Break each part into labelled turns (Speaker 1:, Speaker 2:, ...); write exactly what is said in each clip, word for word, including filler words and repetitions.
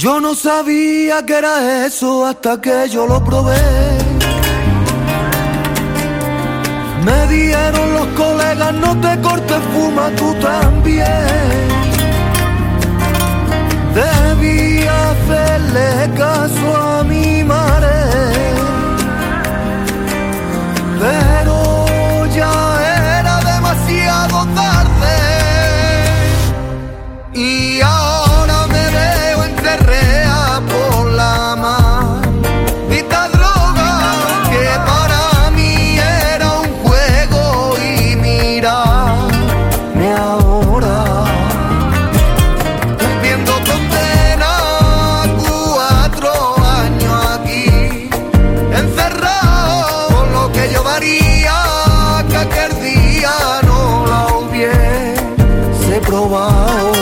Speaker 1: Yo no sabía que era eso hasta que yo lo probé. Me dieron los colegas, no te cortes, fuma tú también. Debí hacerle caso a mi madre, pero ya era demasiado tarde. Y ahora me veo enterrada por la maldita droga que para mí era un juego. Y mírame ahora, cumpliendo condena, cuatro años aquí encerrado, por lo que yo daría que aquel día no la hubiese probado.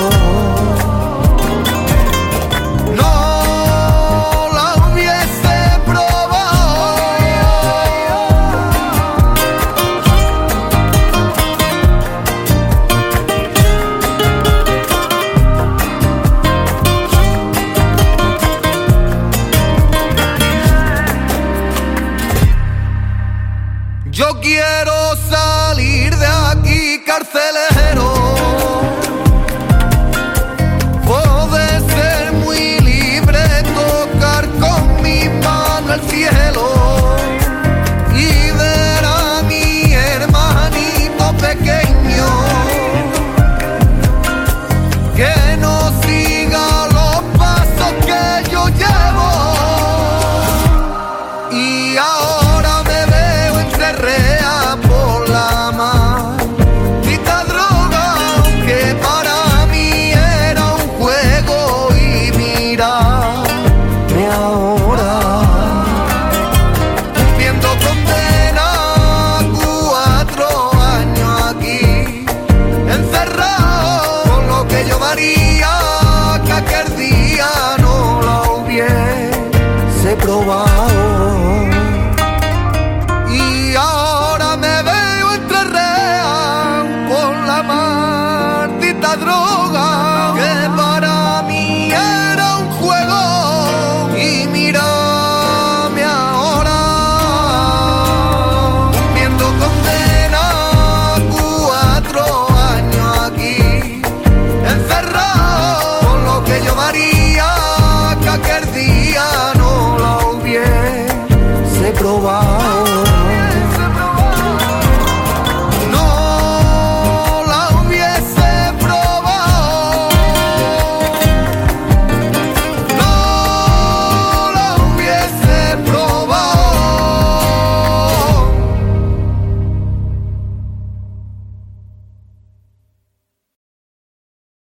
Speaker 1: Yo quiero salir de aquí, carcelero.